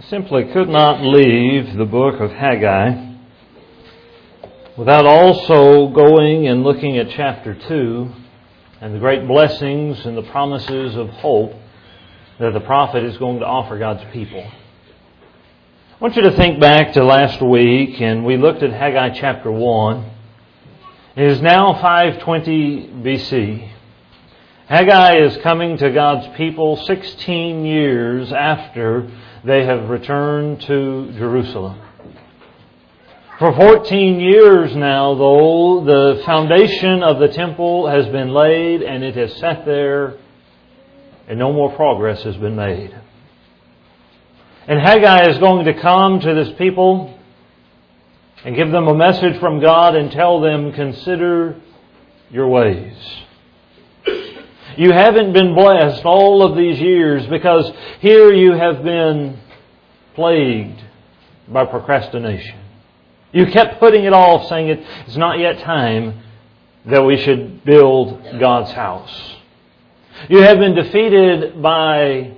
simply could not leave the book of Haggai without also going and looking at chapter 2 and the great blessings and the promises of hope that the prophet is going to offer God's people. I want you to think back to last week, and we looked at Haggai chapter 1. It is now 520 BC. Haggai is coming to God's people 16 years after they have returned to Jerusalem. For 14 years now, though, the foundation of the temple has been laid and it has sat there and no more progress has been made. And Haggai is going to come to this people and give them a message from God and tell them, consider your ways. You haven't been blessed all of these years because here you have been plagued by procrastination. You kept putting it off, saying it's not yet time that we should build God's house. You have been defeated by,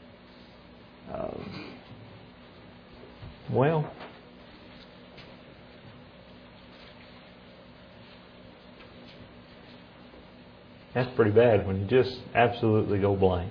that's pretty bad when you just absolutely go blank.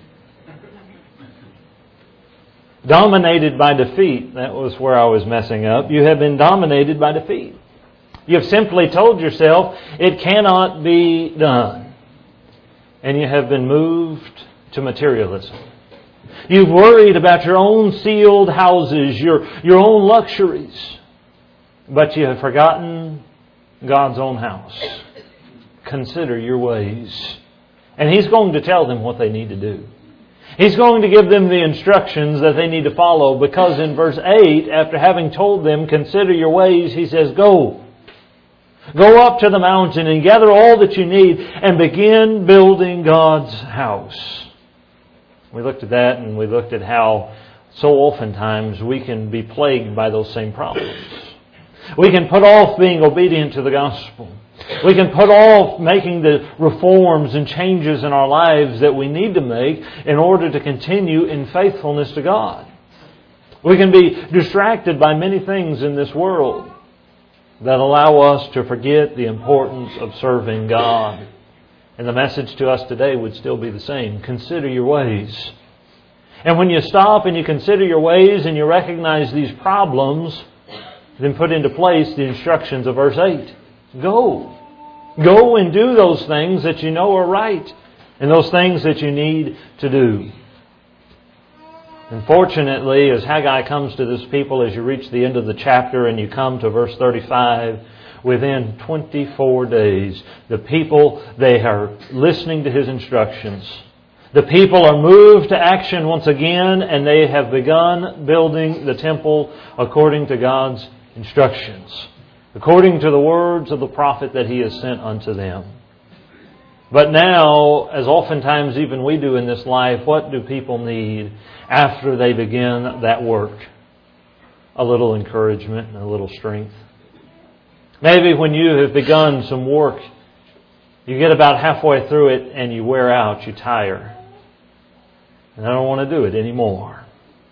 Dominated by defeat. That was where I was messing up. You have been dominated by defeat. You have simply told yourself it cannot be done. And you have been moved to materialism. You've worried about your own sealed houses, your own luxuries. But you have forgotten God's own house. Consider your ways. And He's going to tell them what they need to do. He's going to give them the instructions that they need to follow, because in verse 8, after having told them, consider your ways, He says, go. Go up to the mountain and gather all that you need and begin building God's house. We looked at that, and we looked at how so oftentimes we can be plagued by those same problems. We can put off being obedient to the gospel. We can put off making the reforms and changes in our lives that we need to make in order to continue in faithfulness to God. We can be distracted by many things in this world that allow us to forget the importance of serving God. And the message to us today would still be the same. Consider your ways. And when you stop and you consider your ways and you recognize these problems, then put into place the instructions of verse 8. Go. Go and do those things that you know are right and those things that you need to do. Unfortunately, as Haggai comes to this people, as you reach the end of the chapter and you come to verse 35, within 24 days, the people, they are listening to his instructions. The people are moved to action once again, and they have begun building the temple according to God's instructions, according to the words of the prophet that He has sent unto them. But now, as oftentimes even we do in this life, what do people need after they begin that work? A little encouragement and a little strength. Maybe when you have begun some work, you get about halfway through it and you wear out, you tire. And I don't want to do it anymore.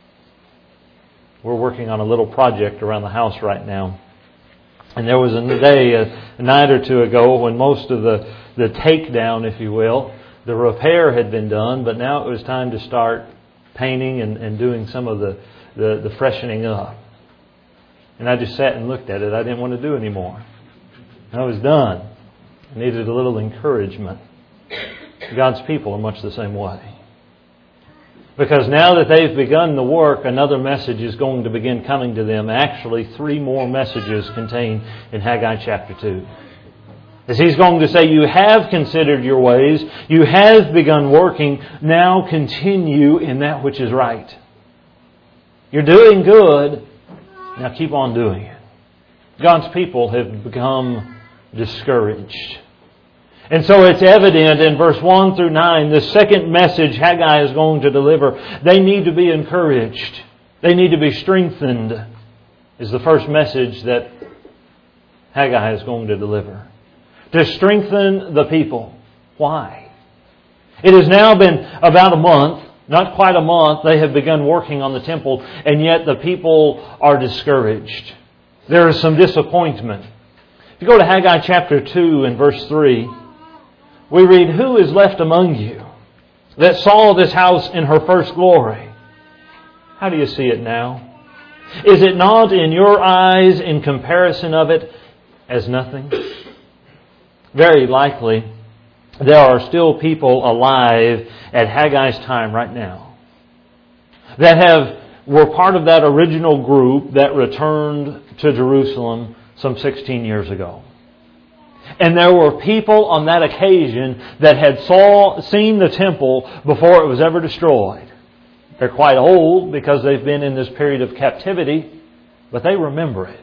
We're working on a little project around the house right now. And there was a night or two ago, when most of the takedown, if you will, the repair had been done, but now it was time to start painting and doing some of the freshening up. And I just sat and looked at it. I didn't want to do anymore. I was done. I needed a little encouragement. God's people are much the same way. Because now that they've begun the work, another message is going to begin coming to them. Actually, 3 more messages contained in Haggai chapter 2. As he's going to say, you have considered your ways, you have begun working, now continue in that which is right. You're doing good, now keep on doing it. God's people have become discouraged. And so it's evident in verse 1 through 9, the second message Haggai is going to deliver. They need to be encouraged. They need to be strengthened, is the first message that Haggai is going to deliver. To strengthen the people. Why? It has now been about a month Not quite a month, they have begun working on the temple, and yet the people are discouraged. There is some disappointment. If you go to Haggai chapter 2 and verse 3, we read, "Who is left among you that saw this house in her first glory?" How do you see it now? Is it not in your eyes in comparison of it as nothing? Very likely, there are still people alive at Haggai's time right now that were part of that original group that returned to Jerusalem some 16 years ago. And there were people on that occasion that had seen the temple before it was ever destroyed. They're quite old because they've been in this period of captivity, but they remember it.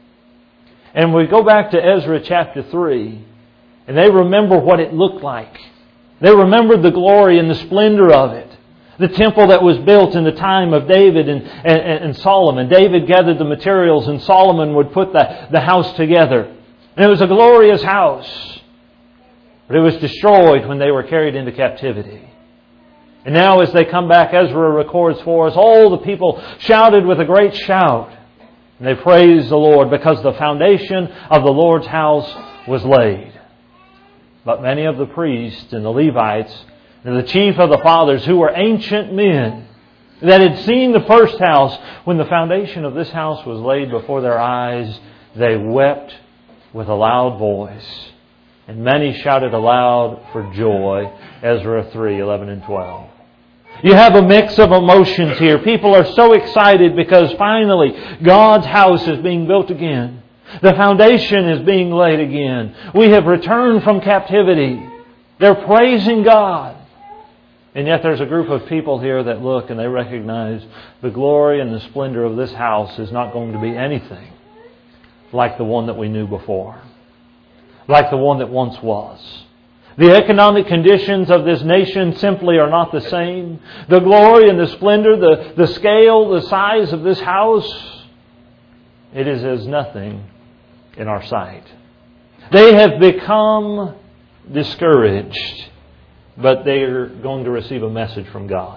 And we go back to Ezra chapter 3, and they remember what it looked like. They remembered the glory and the splendor of it. The temple that was built in the time of David and Solomon. David gathered the materials and Solomon would put the house together. And it was a glorious house. But it was destroyed when they were carried into captivity. And now as they come back, Ezra records for us, all the people shouted with a great shout. And they praised the Lord because the foundation of the Lord's house was laid. But many of the priests and the Levites and the chief of the fathers, who were ancient men that had seen the first house, when the foundation of this house was laid before their eyes, they wept with a loud voice. And many shouted aloud for joy. Ezra 3, 11 and 12. You have a mix of emotions here. People are so excited because finally God's house is being built again. The foundation is being laid again. We have returned from captivity. They're praising God. And yet there's a group of people here that look and they recognize the glory and the splendor of this house is not going to be anything like the one that we knew before. Like the one that once was. The economic conditions of this nation simply are not the same. The glory and the splendor, the scale, the size of this house, it is as nothing in our sight. They have become discouraged, but they are going to receive a message from God.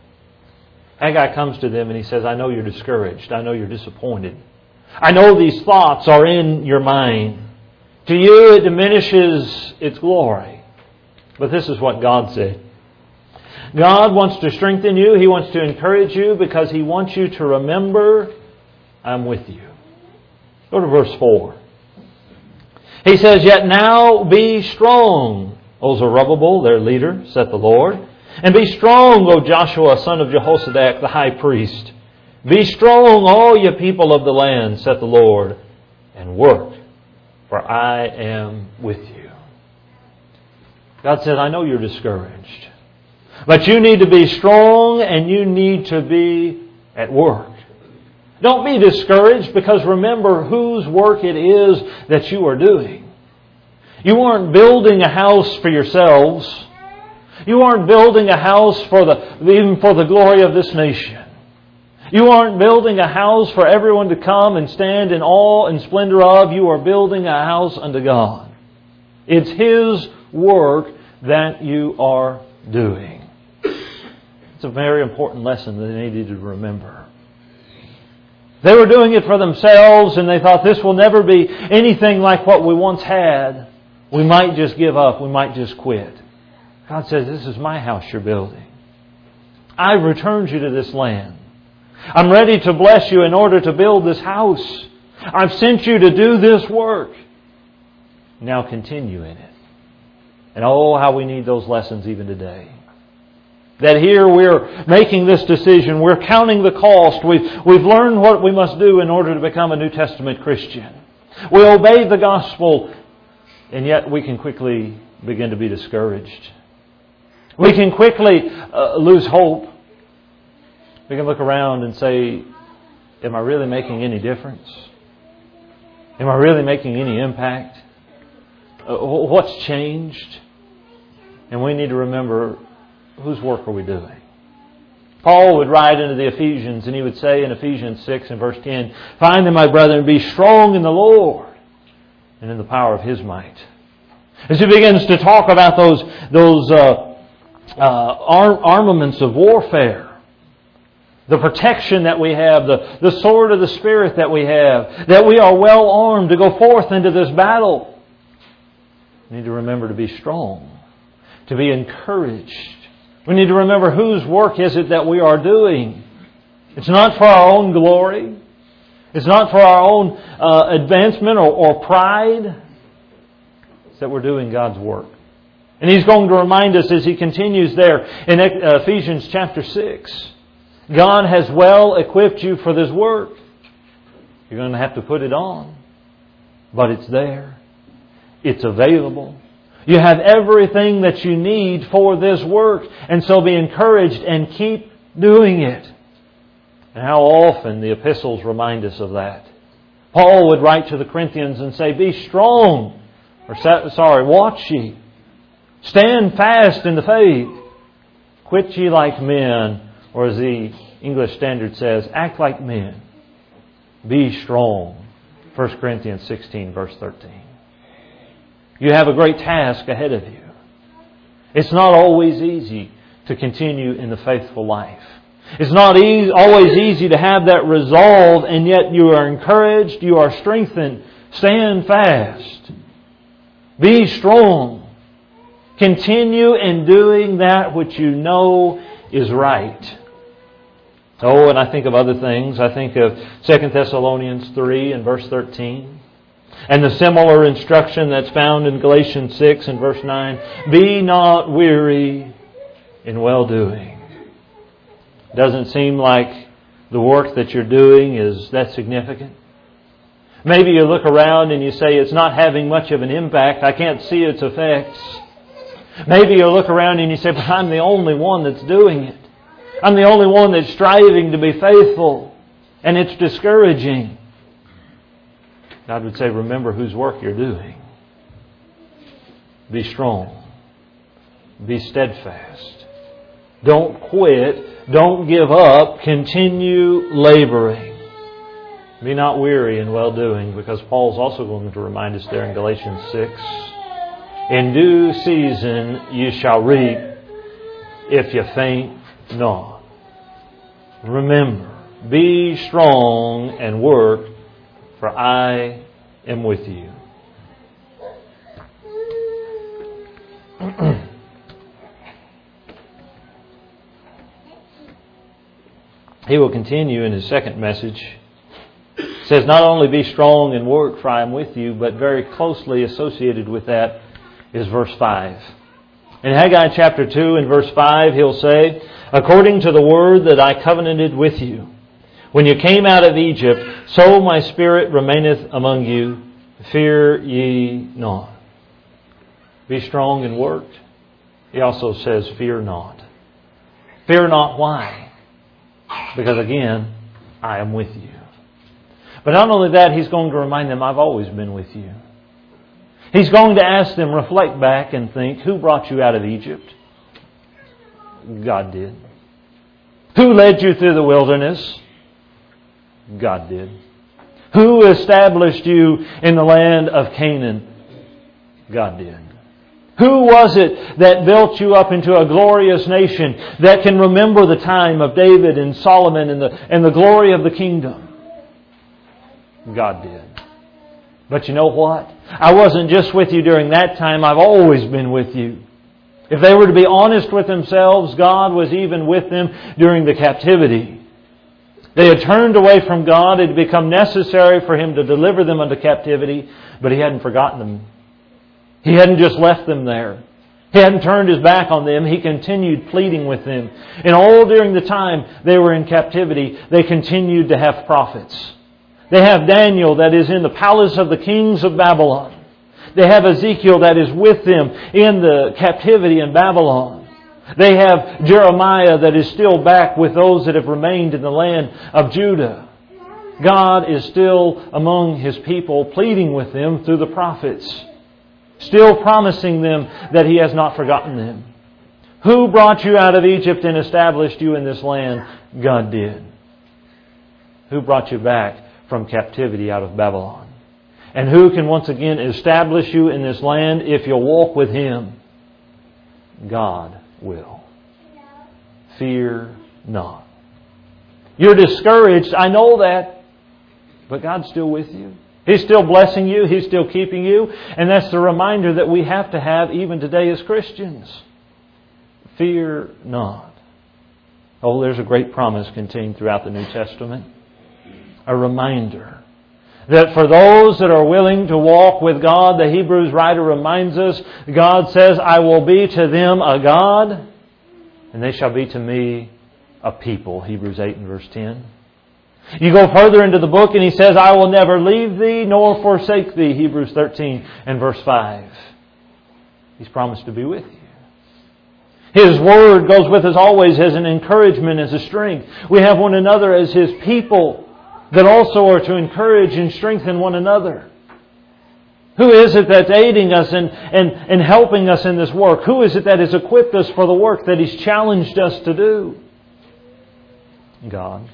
Haggai comes to them and he says, I know you're discouraged. I know you're disappointed. I know these thoughts are in your mind. To you it diminishes its glory. But this is what God said. God wants to strengthen you. He wants to encourage you because He wants you to remember, I'm with you. Go to verse 4. He says, Yet now be strong, O Zerubbabel, their leader, saith the Lord. And be strong, O Joshua, son of Jehozadak, the high priest. Be strong, all ye people of the land, saith the Lord, and work, for I am with you. God says, I know you're discouraged. But you need to be strong and you need to be at work. Don't be discouraged because remember whose work it is that you are doing. You aren't building a house for yourselves. You aren't building a house even for the glory of this nation. You aren't building a house for everyone to come and stand in awe and splendor of. You are building a house unto God. It's His work that you are doing. It's a very important lesson that they needed to remember. They were doing it for themselves and they thought this will never be anything like what we once had. We might just give up. We might just quit. God says, this is my house you're building. I've returned you to this land. I'm ready to bless you in order to build this house. I've sent you to do this work. Now continue in it. And oh, how we need those lessons even today. That here we're making this decision. We're counting the cost. We've learned what we must do in order to become a New Testament Christian. We obey the gospel, and yet we can quickly begin to be discouraged. We can quickly lose hope. We can look around and say, am I really making any difference? Am I really making any impact? What's changed? And we need to remember, whose work are we doing? Paul would write into the Ephesians, and he would say in Ephesians 6 and verse 10, Finally, my brethren, be strong in the Lord and in the power of His might. As he begins to talk about those armaments of warfare, the protection that we have, the sword of the Spirit that we have, that we are well armed to go forth into this battle. We need to remember to be strong, to be encouraged. We need to remember whose work is it that we are doing. It's not for our own glory. It's not for our own advancement or pride. It's that we're doing God's work. And He's going to remind us as He continues there in Ephesians chapter 6. God has well equipped you for this work. You're going to have to put it on. But it's there. It's available. You have everything that you need for this work. And so be encouraged and keep doing it. And how often the epistles remind us of that. Paul would write to the Corinthians and say, be strong. Watch ye. Stand fast in the faith. Quit ye like men. Or as the English Standard says, act like men. Be strong. 1 Corinthians 16 verse 13. You have a great task ahead of you. It's not always easy to continue in the faithful life. It's not always easy to have that resolve, and yet you are encouraged, you are strengthened. Stand fast. Be strong. Continue in doing that which you know is right. Oh, and I think of other things. I think of 2 Thessalonians 3 and verse 13. And the similar instruction that's found in Galatians 6 and verse 9. Be not weary in well-doing. Doesn't seem like the work that you're doing is that significant. Maybe you look around and you say it's not having much of an impact. I can't see its effects. Maybe you look around and you say, but I'm the only one that's doing it. I'm the only one that's striving to be faithful. And it's discouraging. God would say, remember whose work you're doing. Be strong. Be steadfast. Don't quit. Don't give up. Continue laboring. Be not weary in well-doing, because Paul's also going to remind us there in Galatians 6. In due season you shall reap if you faint not. Remember, be strong and work, for I am with you. He will continue in his second message. It says, not only be strong and work, for I am with you, but very closely associated with that is verse 5. In Haggai chapter 2 and verse 5, he'll say, according to the word that I covenanted with you, when you came out of Egypt, so my spirit remaineth among you. Fear ye not. Be strong and work. He also says, fear not. Fear not, why? Because again, I am with you. But not only that, he's going to remind them, I've always been with you. He's going to ask them, reflect back and think, who brought you out of Egypt? God did. Who led you through the wilderness? God did. Who established you in the land of Canaan? God did. Who was it that built you up into a glorious nation that can remember the time of David and Solomon and the glory of the kingdom? God did. But you know what? I wasn't just with you during that time. I've always been with you. If they were to be honest with themselves, God was even with them during the captivity. They had turned away from God. It had become necessary for Him to deliver them into captivity, but He hadn't forgotten them. He hadn't just left them there. He hadn't turned His back on them. He continued pleading with them. And all during the time they were in captivity, they continued to have prophets. They have Daniel that is in the palace of the kings of Babylon. They have Ezekiel that is with them in the captivity in Babylon. They have Jeremiah that is still back with those that have remained in the land of Judah. God is still among His people, pleading with them through the prophets. Still promising them that He has not forgotten them. Who brought you out of Egypt and established you in this land? God did. Who brought you back from captivity out of Babylon? And who can once again establish you in this land if you'll walk with Him? God will. fear not. You're discouraged, I know that, but God's still with you. He's still blessing you. He's still keeping you. And that's the reminder that we have to have even today as Christians. Fear not. Oh, there's a great promise contained throughout the New Testament. A reminder that for those that are willing to walk with God, the Hebrews writer reminds us, God says, I will be to them a God, and they shall be to me a people. Hebrews 8 and verse 10. You go further into the book and He says, I will never leave thee nor forsake thee. Hebrews 13 and verse 5. He's promised to be with you. His Word goes with us always as an encouragement, as a strength. We have one another as His people that also are to encourage and strengthen one another. Who is it that's aiding us and helping us in this work? Who is it that has equipped us for the work that He's challenged us to do? God.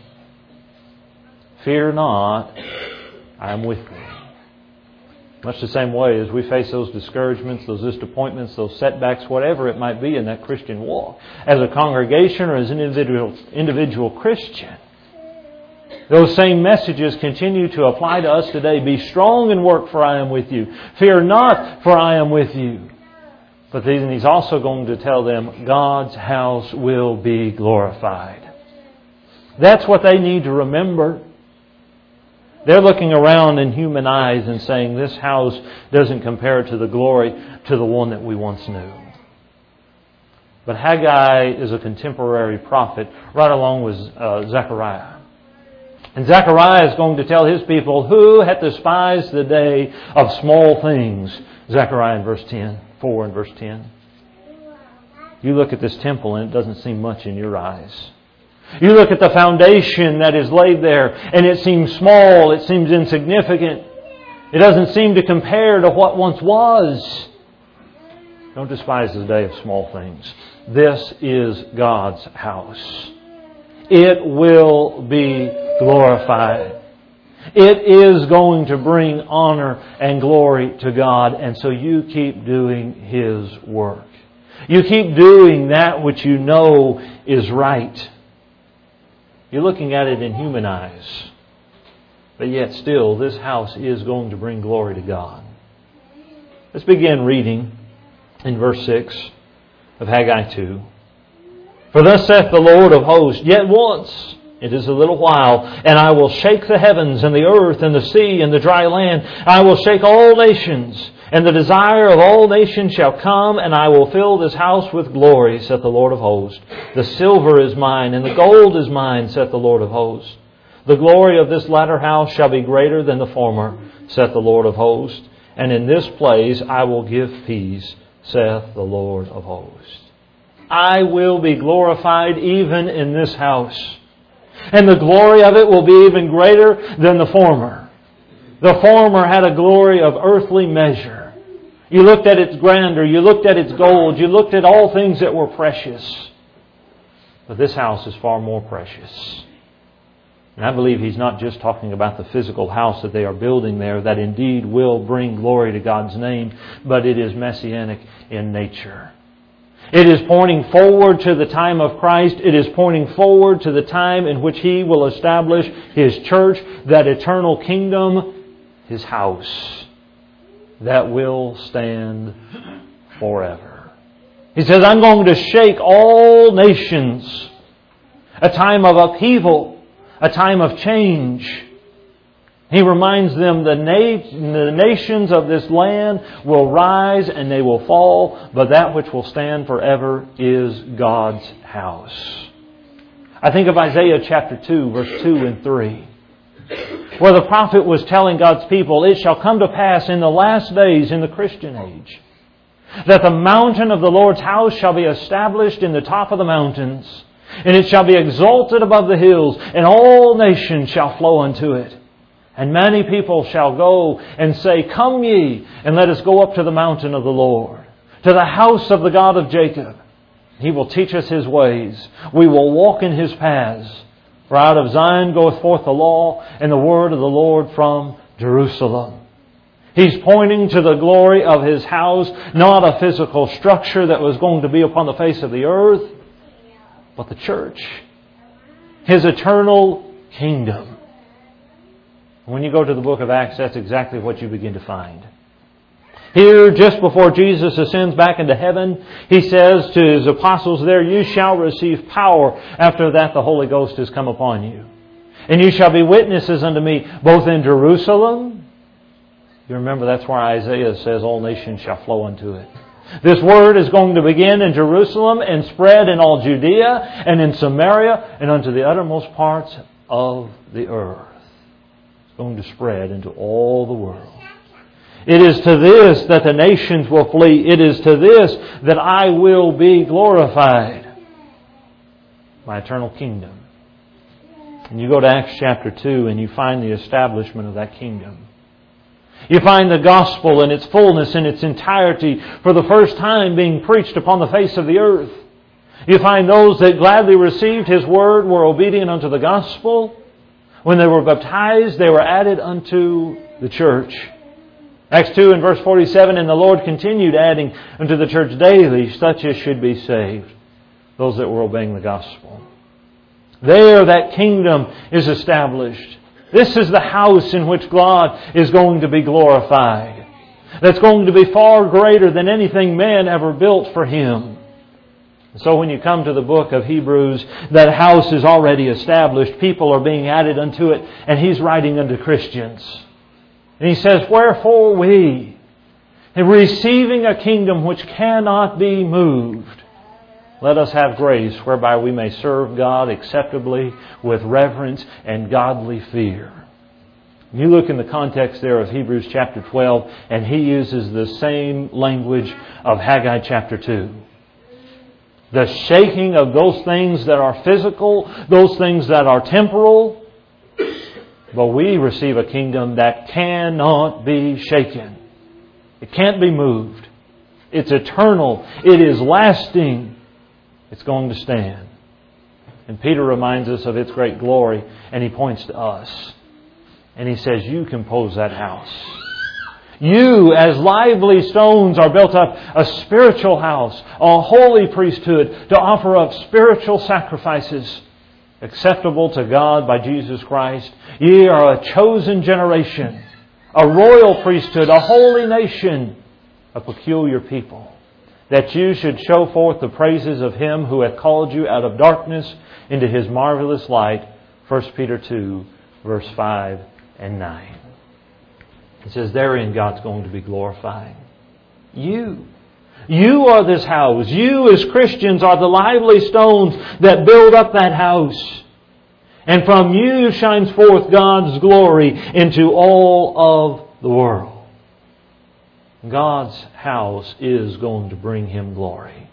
Fear not, I am with thee. Much the same way as we face those discouragements, those disappointments, those setbacks, whatever it might be in that Christian walk, as a congregation or as an individual Christian. Those same messages continue to apply to us today. Be strong and work, for I am with you. Fear not, for I am with you. But then He's also going to tell them, God's house will be glorified. That's what they need to remember. They're looking around in human eyes and saying, this house doesn't compare to the glory to the one that we once knew. But Haggai is a contemporary prophet right along with Zechariah. And Zechariah is going to tell his people, who hath despised the day of small things? Zechariah in verse 10, 4 and verse 10. You look at this temple and it doesn't seem much in your eyes. You look at the foundation that is laid there and it seems small, it seems insignificant. It doesn't seem to compare to what once was. Don't despise the day of small things. This is God's house. It will be glorified. It is going to bring honor and glory to God. And so you keep doing His work. You keep doing that which you know is right. You're looking at it in human eyes. But yet still, this house is going to bring glory to God. Let's begin reading in verse 6 of Haggai 2. For thus saith the Lord of hosts, yet once, it is a little while, and I will shake the heavens and the earth and the sea and the dry land. I will shake all nations, and the desire of all nations shall come, and I will fill this house with glory, saith the Lord of hosts. The silver is mine, and the gold is mine, saith the Lord of hosts. The glory of this latter house shall be greater than the former, saith the Lord of hosts. And in this place I will give peace, saith the Lord of hosts. I will be glorified even in this house. And the glory of it will be even greater than the former. The former had a glory of earthly measure. You looked at its grandeur, you looked at its gold, you looked at all things that were precious. But this house is far more precious. And I believe He's not just talking about the physical house that they are building there, that indeed will bring glory to God's name, but it is messianic in nature. It is pointing forward to the time of Christ. It is pointing forward to the time in which He will establish His church, that eternal kingdom, His house, that will stand forever. He says, I'm going to shake all nations. A time of upheaval, a time of change. He reminds them the nations of this land will rise and they will fall, but that which will stand forever is God's house. I think of Isaiah chapter 2, verse 2 and 3, where the prophet was telling God's people, it shall come to pass in the last days in the Christian age, that the mountain of the Lord's house shall be established in the top of the mountains, and it shall be exalted above the hills, and all nations shall flow unto it. And many people shall go and say, come ye, and let us go up to the mountain of the Lord, to the house of the God of Jacob. He will teach us His ways. We will walk in His paths. For out of Zion goeth forth the law, and the word of the Lord from Jerusalem. He's pointing to the glory of His house, not a physical structure that was going to be upon the face of the earth, but the church. His eternal kingdom. When you go to the book of Acts, that's exactly what you begin to find. Here, just before Jesus ascends back into heaven, He says to His apostles there, "You shall receive power. After that the Holy Ghost has come upon you. And you shall be witnesses unto me, both in Jerusalem." You remember that's where Isaiah says, "All nations shall flow unto it." This word is going to begin in Jerusalem and spread in all Judea and in Samaria and unto the uttermost parts of the earth. It's going to spread into all the world. It is to this that the nations will flee. It is to this that I will be glorified. My eternal kingdom. And you go to Acts chapter 2 and you find the establishment of that kingdom. You find the gospel in its fullness, in its entirety, for the first time being preached upon the face of the earth. You find those that gladly received His word were obedient unto the gospel. When they were baptized, they were added unto the church. Acts 2 and verse 47, "And the Lord continued adding unto the church daily such as should be saved," those that were obeying the gospel. There that kingdom is established. This is the house in which God is going to be glorified. That's going to be far greater than anything man ever built for Him. So when you come to the book of Hebrews, that house is already established. People are being added unto it. And he's writing unto Christians. And he says, "Wherefore we, receiving a kingdom which cannot be moved, let us have grace whereby we may serve God acceptably with reverence and godly fear." You look in the context there of Hebrews chapter 12, and he uses the same language of Haggai chapter 2. The shaking of those things that are physical, those things that are temporal. But we receive a kingdom that cannot be shaken. It can't be moved. It's eternal. It is lasting. It's going to stand. And Peter reminds us of its great glory, and he points to us. And he says, "You compose that house. You, as lively stones, are built up a spiritual house, a holy priesthood, to offer up spiritual sacrifices acceptable to God by Jesus Christ. Ye are a chosen generation, a royal priesthood, a holy nation, a peculiar people, that you should show forth the praises of Him who hath called you out of darkness into His marvelous light." 1 Peter 2, verse 5 and 9. It says, therein God's going to be glorified. You are this house. You as Christians are the lively stones that build up that house. And from you shines forth God's glory into all of the world. God's house is going to bring Him glory.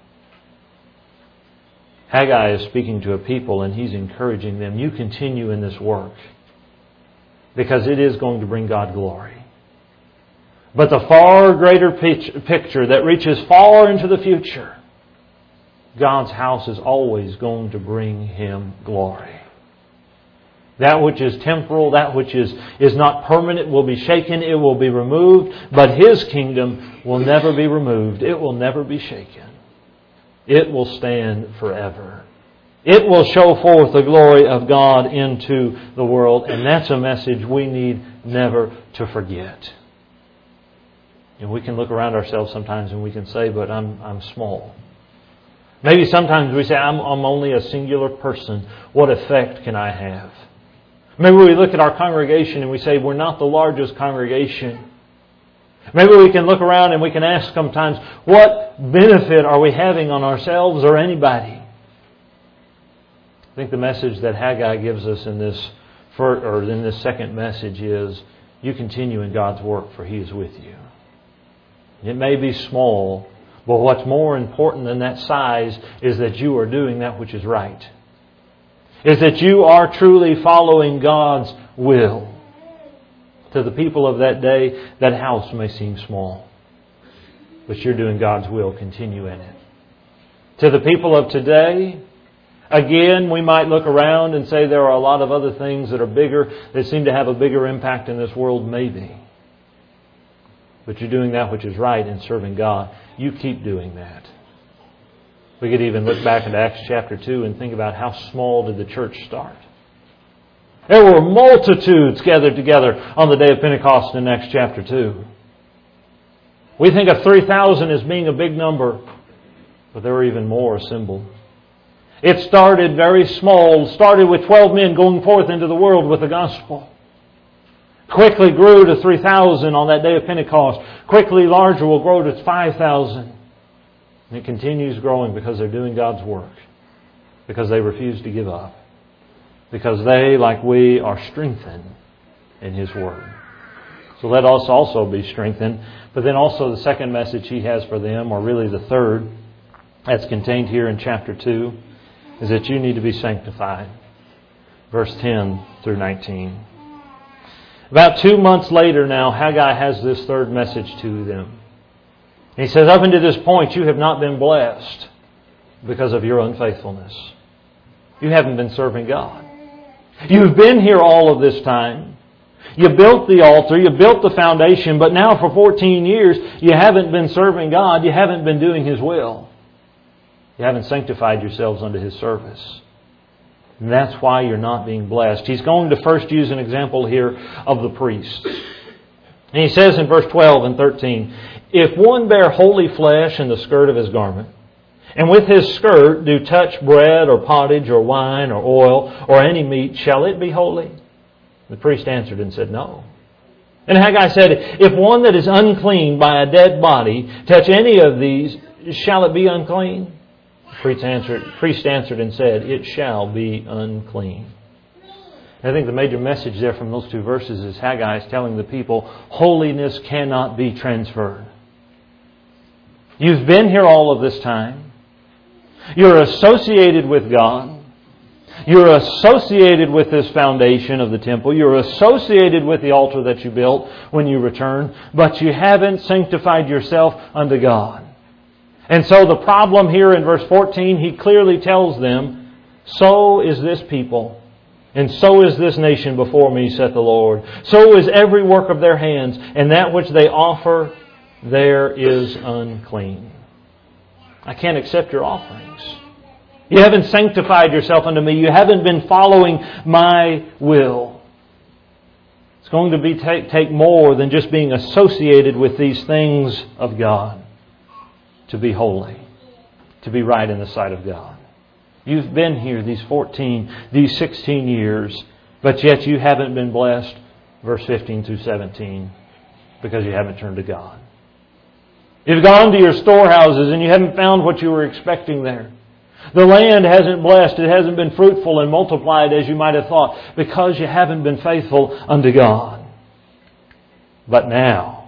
Haggai is speaking to a people and he's encouraging them, you continue in this work because it is going to bring God glory. But the far greater picture that reaches far into the future, God's house is always going to bring Him glory. That which is temporal, that which is not permanent will be shaken, it will be removed, but His kingdom will never be removed. It will never be shaken. It will stand forever. It will show forth the glory of God into the world, and that's a message we need never to forget. And we can look around ourselves sometimes and we can say, but I'm small. Maybe sometimes we say, I'm only a singular person. What effect can I have? Maybe we look at our congregation and we say, we're not the largest congregation. Maybe we can look around and we can ask sometimes, what benefit are we having on ourselves or anybody? I think the message that Haggai gives us in this second message is, you continue in God's work, for He is with you. It may be small, but what's more important than that size is that you are doing that which is right. Is that you are truly following God's will. To the people of that day, that house may seem small, but you're doing God's will. Continue in it. To the people of today, again, we might look around and say there are a lot of other things that are bigger, that seem to have a bigger impact in this world, maybe. But you're doing that which is right and serving God. You keep doing that. We could even look back at Acts chapter 2 and think about how small did the church start. There were multitudes gathered together on the day of Pentecost in Acts chapter 2. We think of 3,000 as being a big number, but there were even more assembled. It started very small, started with 12 men going forth into the world with the gospel. Quickly grew to 3,000 on that day of Pentecost. Quickly larger will grow to 5,000. And it continues growing because they're doing God's work. Because they refuse to give up. Because they, like we, are strengthened in His Word. So let us also be strengthened. But then also the second message He has for them, or really the third, that's contained here in chapter 2, is that you need to be sanctified. Verse 10 through 19. About 2 months later now, Haggai has this third message to them. He says, up until this point, you have not been blessed because of your unfaithfulness. You haven't been serving God. You've been here all of this time. You built the altar, you built the foundation, but now for 14 years, you haven't been serving God. You haven't been doing His will. You haven't sanctified yourselves unto His service. And that's why you're not being blessed. He's going to first use an example here of the priests. And he says in verse 12 and 13, if one bear holy flesh in the skirt of his garment, and with his skirt do touch bread or pottage or wine or oil or any meat, shall it be holy? The priest answered and said, no. And Haggai said, if one that is unclean by a dead body touch any of these, shall it be unclean? The priest answered and said, it shall be unclean. I think the major message there from those two verses is Haggai is telling the people, holiness cannot be transferred. You've been here all of this time. You're associated with God. You're associated with this foundation of the temple. You're associated with the altar that you built when you returned, but you haven't sanctified yourself unto God. And so the problem here in verse 14, he clearly tells them, so is this people, and so is this nation before me, saith the Lord. So is every work of their hands, and that which they offer there is unclean. I can't accept your offerings. You haven't sanctified yourself unto me. You haven't been following my will. It's going to take more than just being associated with these things of God to be holy, to be right in the sight of God. You've been here these 16 years, but yet you haven't been blessed, verse 15 through 17, because you haven't turned to God. You've gone to your storehouses and you haven't found what you were expecting there. The land hasn't blessed. It hasn't been fruitful and multiplied as you might have thought because you haven't been faithful unto God. But now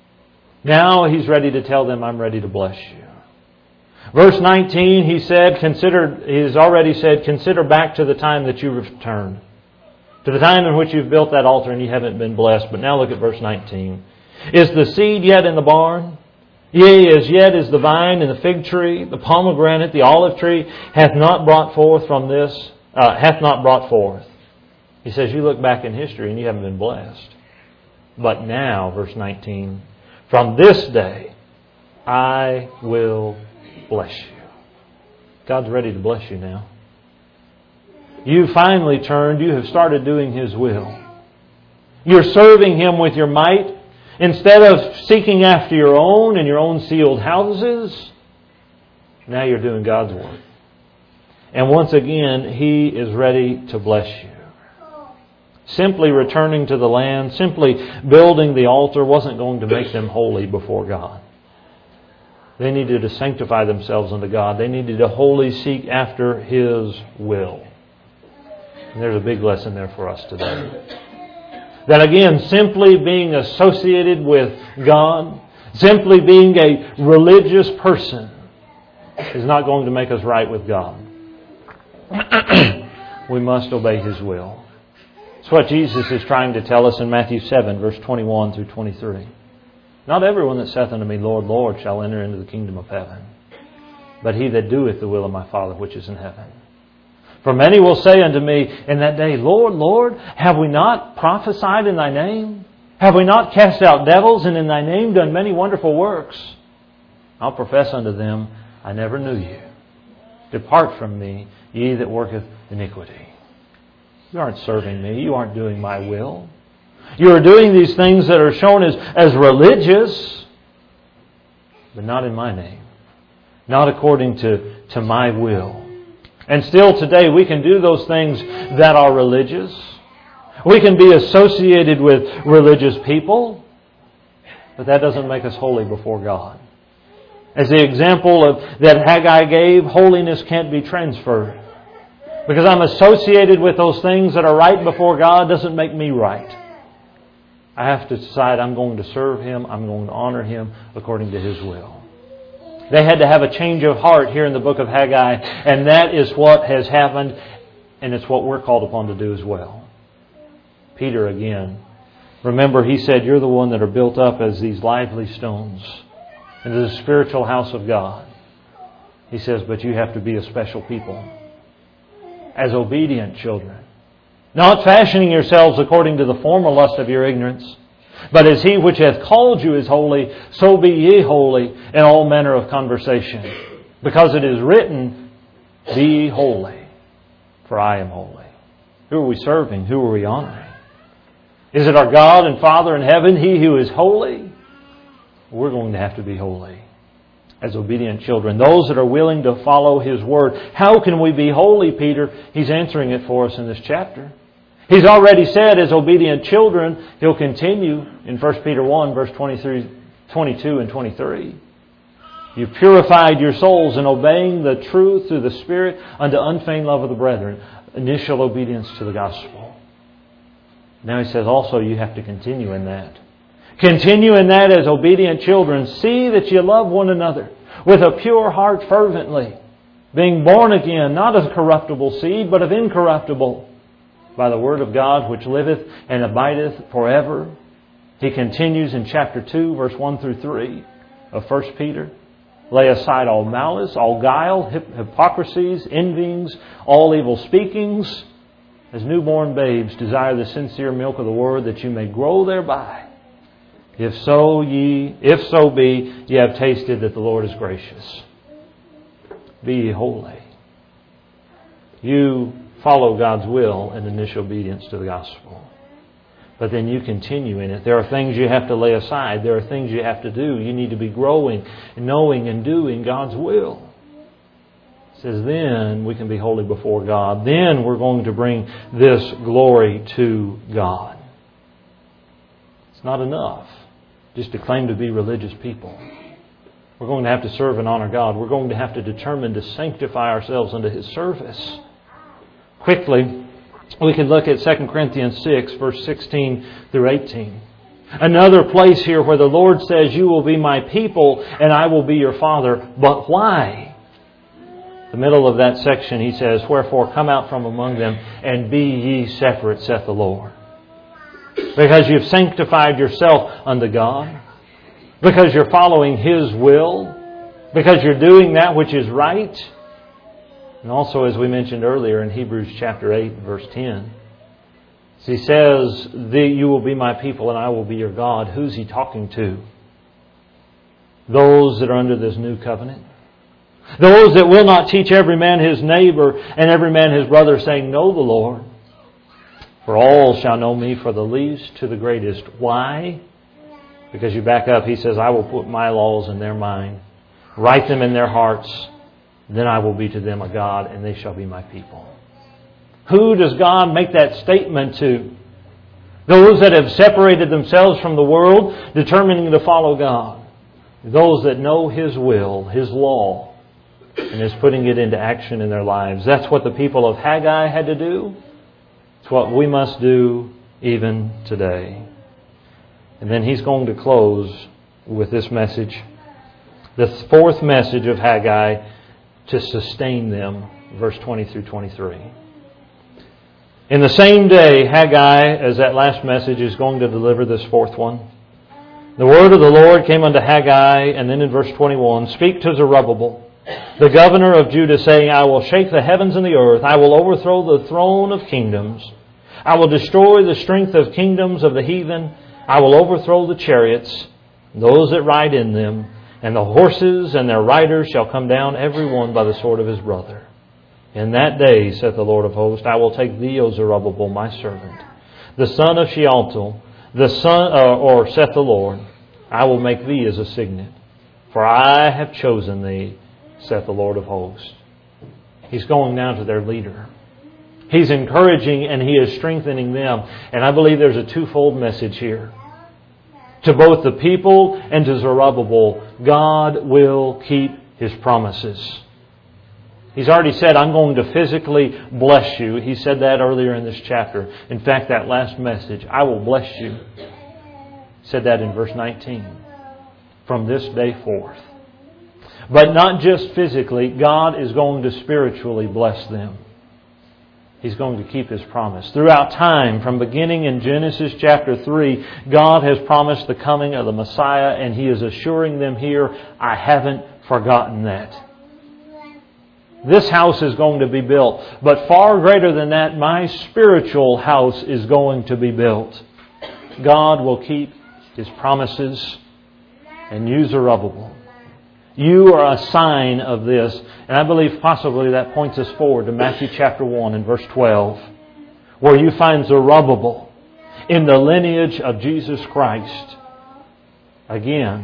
He's ready to tell them, I'm ready to bless you. Verse 19, He's already said, consider back to the time that you returned. To the time in which you've built that altar and you haven't been blessed. But now look at verse 19. Is the seed yet in the barn? Yea, as yet is the vine and the fig tree, the pomegranate, the olive tree, hath not brought forth. He says, you look back in history and you haven't been blessed. But now, verse 19, from this day I will bless you. God's ready to bless you now. You finally turned. You have started doing His will. You're serving Him with your might. Instead of seeking after your own and your own sealed houses, now you're doing God's work. And once again, He is ready to bless you. Simply returning to the land, simply building the altar wasn't going to make them holy before God. They needed to sanctify themselves unto God. They needed to wholly seek after His will. And there's a big lesson there for us today. That again, simply being associated with God, simply being a religious person is not going to make us right with God. We must obey His will. It's what Jesus is trying to tell us in Matthew 7, verse 21 through 23. Not everyone that saith unto me, Lord, Lord, shall enter into the kingdom of heaven, but he that doeth the will of my Father which is in heaven. For many will say unto me in that day, Lord, Lord, have we not prophesied in Thy name? Have we not cast out devils, and in Thy name done many wonderful works? I'll profess unto them, I never knew you. Depart from me, ye that worketh iniquity. You aren't serving me. You aren't doing my will. You are doing these things that are shown as religious, but not in my name. Not according to my will. And still today we can do those things that are religious. We can be associated with religious people, but that doesn't make us holy before God. As the example that Haggai gave, holiness can't be transferred. Because I'm associated with those things that are right before God doesn't make me right. I have to decide I'm going to serve Him, I'm going to honor Him according to His will. They had to have a change of heart here in the book of Haggai, and that is what has happened, and it's what we're called upon to do as well. Peter again. Remember, he said, you're the one that are built up as these lively stones into the spiritual house of God. He says, but you have to be a special people. As obedient children. Not fashioning yourselves according to the former lust of your ignorance. But as He which hath called you is holy, so be ye holy in all manner of conversation. Because it is written, be ye holy, for I am holy. Who are we serving? Who are we honoring? Is it our God and Father in heaven, He who is holy? We're going to have to be holy as obedient children. Those that are willing to follow His Word. How can we be holy, Peter? He's answering it for us in this chapter. He's already said as obedient children, He'll continue in 1 Peter 1, verse 22 and 23. You've purified your souls in obeying the truth through the Spirit unto unfeigned love of the brethren. Initial obedience to the gospel. Now He says also you have to continue in that. Continue in that as obedient children. See that you love one another with a pure heart fervently, being born again, not of corruptible seed, but of incorruptible, by the word of God which liveth and abideth forever. He continues in chapter 2, verse 1 through 3 of 1 Peter. Lay aside all malice, all guile, hypocrisies, envyings, all evil speakings. As newborn babes, desire the sincere milk of the word that you may grow thereby. If so be, ye have tasted that the Lord is gracious. Be ye holy. You follow God's will in initial obedience to the gospel. But then you continue in it. There are things you have to lay aside. There are things you have to do. You need to be growing, knowing and doing God's will. It says then we can be holy before God. Then we're going to bring this glory to God. It's not enough just to claim to be religious people. We're going to have to serve and honor God. We're going to have to determine to sanctify ourselves unto His service. Quickly, we can look at 2 Corinthians 6, verse 16 through 18. Another place here where the Lord says, you will be my people and I will be your Father. But why? The middle of that section, He says, wherefore come out from among them and be ye separate, saith the Lord. Because you've sanctified yourself unto God. Because you're following His will. Because you're doing that which is right. And also, as we mentioned earlier in Hebrews chapter 8, verse 10. He says, you will be my people and I will be your God. Who's He talking to? Those that are under this new covenant. Those that will not teach every man his neighbor and every man his brother, saying, know the Lord. For all shall know me, for the least to the greatest. Why? Because you back up, He says, I will put my laws in their mind, write them in their hearts, then I will be to them a God, and they shall be my people. Who does God make that statement to? Those that have separated themselves from the world, determining to follow God. Those that know His will, His law, and is putting it into action in their lives. That's what the people of Haggai had to do. It's what we must do even today. And then he's going to close with this message. The fourth message of Haggai, to sustain them. Verse 20 through 23. In the same day, Haggai, as that last message, is going to deliver this fourth one. The word of the Lord came unto Haggai, and then in verse 21, speak to Zerubbabel, the governor of Judah, saying, I will shake the heavens and the earth. I will overthrow the throne of kingdoms. I will destroy the strength of kingdoms of the heathen. I will overthrow the chariots, those that ride in them, And the horses and their riders shall come down, every one by the sword of his brother. In that day, saith the Lord of hosts, I will take thee, O Zerubbabel, my servant, the son of Shealtiel, saith the Lord, I will make thee as a signet, for I have chosen thee, saith the Lord of hosts. He's going down to their leader. He's encouraging and He is strengthening them. And I believe there's a twofold message here. To both the people and to Zerubbabel, God will keep His promises. He's already said, I'm going to physically bless you. He said that earlier in this chapter. In fact, that last message, I will bless you. He said that in verse 19. From this day forth. But not just physically, God is going to spiritually bless them. He's going to keep His promise. Throughout time, from beginning in Genesis chapter 3, God has promised the coming of the Messiah, and He is assuring them here, I haven't forgotten that. This house is going to be built. But far greater than that, my spiritual house is going to be built. God will keep His promises, and you, Zerubbabel, you are a sign of this. And I believe possibly that points us forward to Matthew chapter 1 and verse 12, where you find Zerubbabel in the lineage of Jesus Christ. Again,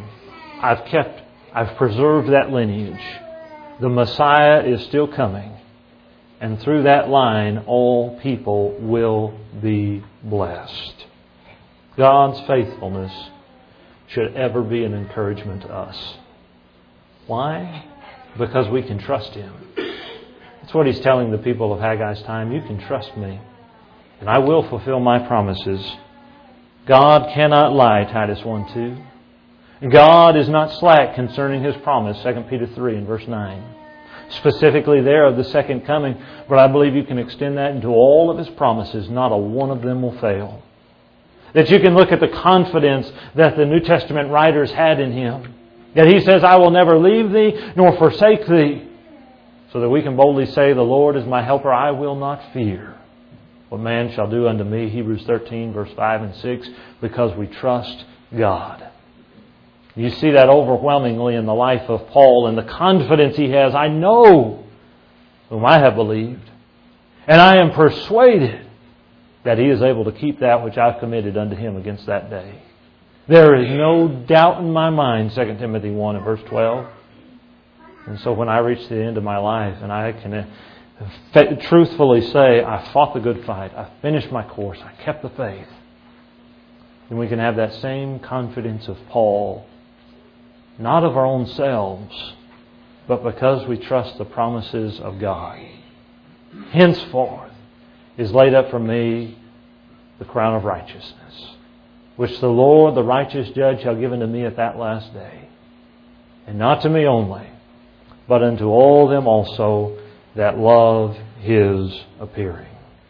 I've preserved that lineage. The Messiah is still coming. And through that line, all people will be blessed. God's faithfulness should ever be an encouragement to us. Why? Because we can trust Him. That's what He's telling the people of Haggai's time. You can trust me, and I will fulfill my promises. God cannot lie, Titus 1:2. God is not slack concerning His promise, 2 Peter 3 and verse 9. Specifically there of the second coming, but I believe you can extend that into all of His promises. Not a one of them will fail. That you can look at the confidence that the New Testament writers had in Him. That He says, I will never leave thee nor forsake thee. So that we can boldly say, the Lord is my helper, I will not fear what man shall do unto me. Hebrews 13, verse 5 and 6, because we trust God. You see that overwhelmingly in the life of Paul and the confidence he has. I know whom I have believed, and I am persuaded that He is able to keep that which I've committed unto Him against that day. There is no doubt in my mind, 2 Timothy 1 and verse 12. And so when I reach the end of my life and I can truthfully say, I fought the good fight, I finished my course, I kept the faith, then we can have that same confidence of Paul, not of our own selves, but because we trust the promises of God. Henceforth is laid up for me the crown of righteousness, which the Lord, the righteous judge, shall give unto me at that last day. And not to me only, but unto all them also that love His appearing.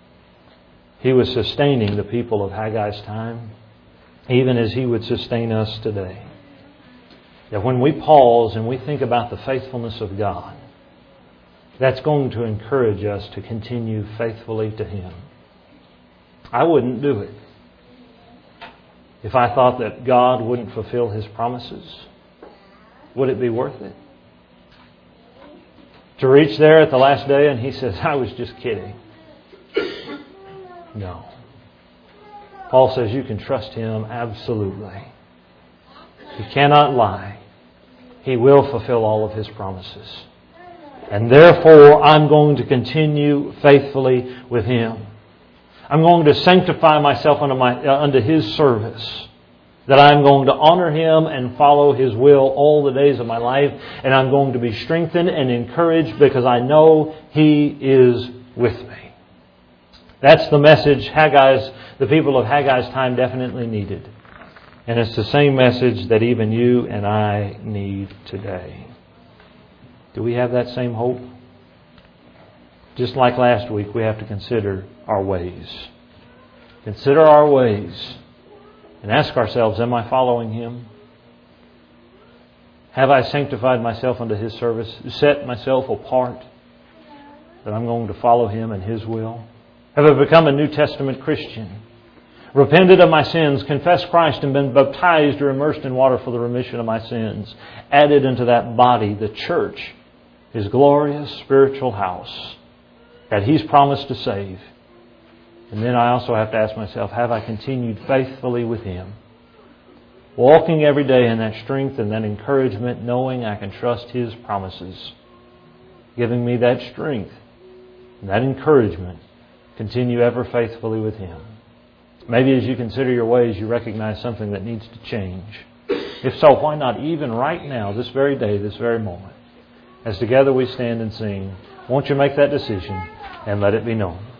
He was sustaining the people of Haggai's time, even as He would sustain us today. That when we pause and we think about the faithfulness of God, that's going to encourage us to continue faithfully to Him. I wouldn't do it if I thought that God wouldn't fulfill His promises. Would it be worth it? To reach there at the last day and He says, I was just kidding. No. Paul says you can trust Him absolutely. He cannot lie. He will fulfill all of His promises. And therefore, I'm going to continue faithfully with Him. I'm going to sanctify myself unto His service. That I'm going to honor Him and follow His will all the days of my life. And I'm going to be strengthened and encouraged because I know He is with me. That's the message the people of Haggai's time definitely needed. And it's the same message that even you and I need today. Do we have that same hope? Just like last week, we have to consider our ways. Consider our ways and ask ourselves, am I following Him? Have I sanctified myself unto His service? Set myself apart that I'm going to follow Him and His will? Have I become a New Testament Christian? repented of my sins, confessed Christ, and been baptized or immersed in water for the remission of my sins, added into that body, the church, His glorious spiritual house that He's promised to save. And then I also have to ask myself, have I continued faithfully with Him? Walking every day in that strength and that encouragement, knowing I can trust His promises, giving me that strength and that encouragement, continue ever faithfully with Him. Maybe as you consider your ways, you recognize something that needs to change. If so, why not even right now, this very day, this very moment, as together we stand and sing, won't you make that decision and let it be known?